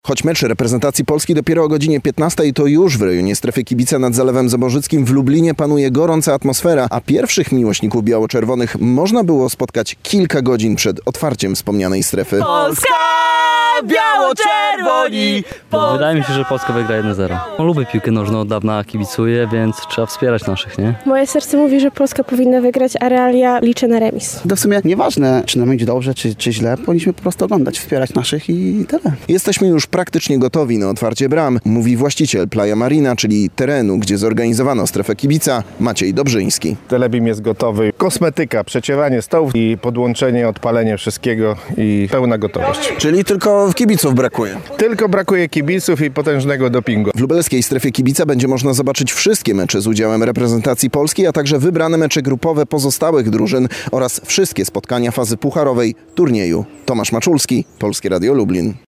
Choć mecz reprezentacji Polski dopiero o godzinie 15, to już w rejonie strefy kibica nad Zalewem Zaborzyckim w Lublinie panuje gorąca atmosfera, a pierwszych miłośników biało-czerwonych można było spotkać kilka godzin przed otwarciem wspomnianej strefy. Polska! Biało-czerwoni! Wydaje mi się, że Polska wygra 1-0. Lubię piłkę nożną, od dawna kibicuję, więc trzeba wspierać naszych, nie? Moje serce mówi, że Polska powinna wygrać, a realia liczę na remis. To w sumie nieważne, czy nam będzie dobrze, czy źle, powinniśmy po prostu oglądać, wspierać naszych i tyle. Jesteśmy już praktycznie gotowi na otwarcie bram, mówi właściciel Playa Marina, czyli terenu, gdzie zorganizowano strefę kibica, Maciej Dobrzyński. Telebim jest gotowy. Kosmetyka, przeciewanie stołów i podłączenie, odpalenie wszystkiego i pełna gotowość. Czyli tylko kibiców brakuje. Tylko brakuje kibiców i potężnego dopingu. W lubelskiej strefie kibica będzie można zobaczyć wszystkie mecze z udziałem reprezentacji Polski, a także wybrane mecze grupowe pozostałych drużyn oraz wszystkie spotkania fazy pucharowej turnieju. Tomasz Maczulski, Polskie Radio Lublin.